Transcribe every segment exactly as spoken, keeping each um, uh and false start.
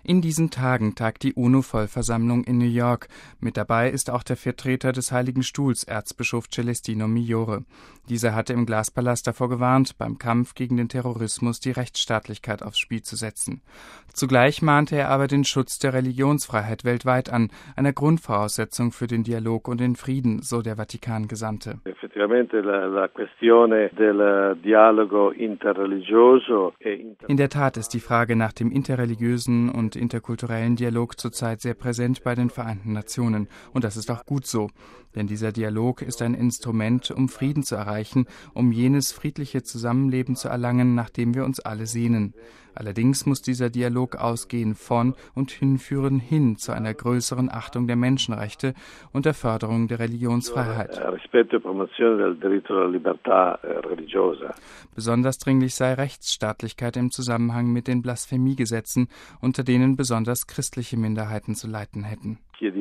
In diesen Tagen tagt die UNO-Vollversammlung in New York. Mit dabei ist auch der Vertreter des Heiligen Stuhls, Erzbischof Celestino Migliore. Dieser hatte im Glaspalast davor gewarnt, beim Kampf gegen den Terrorismus die Rechtsstaatlichkeit aufs Spiel zu setzen. Zugleich mahnte er aber den Schutz der Religionsfreiheit weltweit an, einer Grundvoraussetzung für den Dialog und den Frieden, so der Vatikan-Gesandte. In der Tat ist die Frage nach dem interreligiösen und interkulturellen Dialog zurzeit sehr präsent bei den Vereinten Nationen. Und das ist auch gut so. Denn dieser Dialog ist ein Instrument, um Frieden zu erreichen, um jenes friedliche Zusammenleben zu erlangen, nach dem wir uns alle sehnen. Allerdings muss dieser Dialog ausgehen von und hinführen hin zu einer größeren Achtung der Menschenrechte und der Förderung der Religionsfreiheit. Besonders dringlich sei Rechtsstaatlichkeit im Zusammenhang mit den Blasphemiegesetzen, unter denen besonders christliche Minderheiten zu leiden hätten.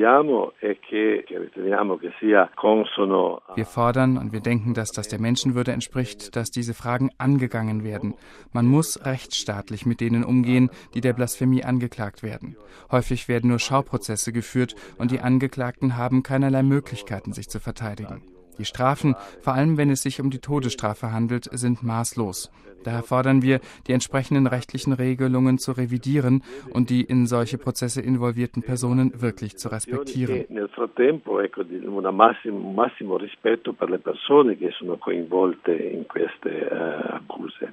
Wir fordern und wir denken, dass das der Menschenwürde entspricht, dass diese Fragen angegangen werden. Man muss rechtsstaatlich mit denen umgehen, die der Blasphemie angeklagt werden. Häufig werden nur Schauprozesse geführt und die Angeklagten haben keinerlei Möglichkeiten, sich zu verteidigen. Die Strafen, vor allem wenn es sich um die Todesstrafe handelt, sind maßlos. Daher fordern wir, die entsprechenden rechtlichen Regelungen zu revidieren und die in solche Prozesse involvierten Personen wirklich zu respektieren. Nel frattempo, ecco, un massimo, massimo rispetto per le persone che sono coinvolte in queste uh, accuse.